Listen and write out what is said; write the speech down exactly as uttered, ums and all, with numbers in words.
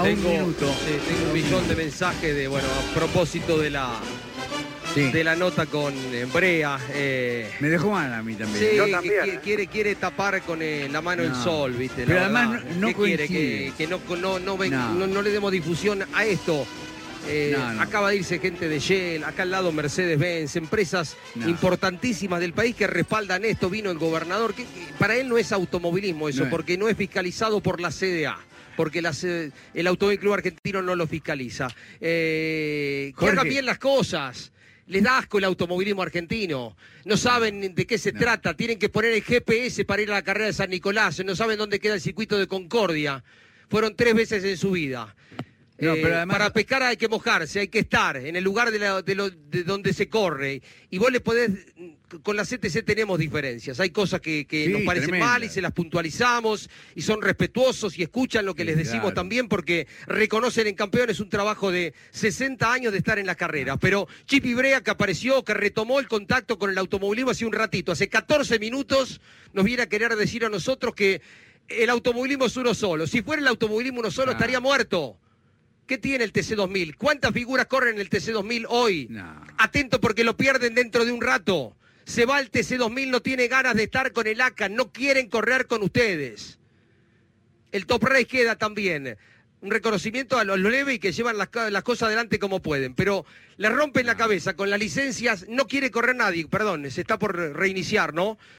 tengo, un minuto. Sí, tengo un millón de mensajes de, bueno, a propósito de la, sí. de la nota con Brea. Eh, Me dejó mal a mí también. Sí, Yo que también, quiere, ¿eh? quiere, quiere tapar con eh, la mano No. el sol, ¿viste? La Pero verdad. además no- no ¿Qué quiere? coincide. Que, que no, no, no, ven- No. no, no le demos difusión a esto. Eh, No, no. Acaba de irse gente de Shell, acá al lado Mercedes-Benz, empresas No. importantísimas del país que respaldan esto. Vino el gobernador, que, que para él no es automovilismo eso, No es. porque no es fiscalizado por la C D A. Porque la C- el Automóvil Club Argentino no lo fiscaliza. Eh, que Jorge. haga bien las cosas. Les da asco el automovilismo argentino. No saben de qué se No. trata. Tienen que poner el G P S para ir a la carrera de San Nicolás. No saben dónde queda el circuito de Concordia. Fueron tres veces en su vida. No, Eh, pero además- Para pescar hay que mojarse, hay que estar en el lugar de, la- de lo- de donde se corre. Y vos le podés... Con la C T C tenemos diferencias. Hay cosas que, que Sí, nos parecen tremenda. mal y se las puntualizamos y son respetuosos y escuchan lo que Sí, les decimos claro. también porque reconocen en campeones un trabajo de sesenta años de estar en las carreras. Pero Chipi Brea, que apareció, que retomó el contacto con el automovilismo hace un ratito, hace catorce minutos, nos viene a querer decir a nosotros que el automovilismo es uno solo. Si fuera el automovilismo uno solo, No. estaría muerto. ¿Qué tiene el T C dos mil? ¿Cuántas figuras corren en el T C dos mil hoy? No. Atento porque lo pierden dentro de un rato. Se va el T C dos mil, no tiene ganas de estar con el A C A, no quieren correr con ustedes. El Top Race queda también. Un reconocimiento a los leve y que llevan las, las cosas adelante como pueden. Pero le rompen la cabeza con las licencias, no quiere correr nadie, perdón, se está por reiniciar, ¿no?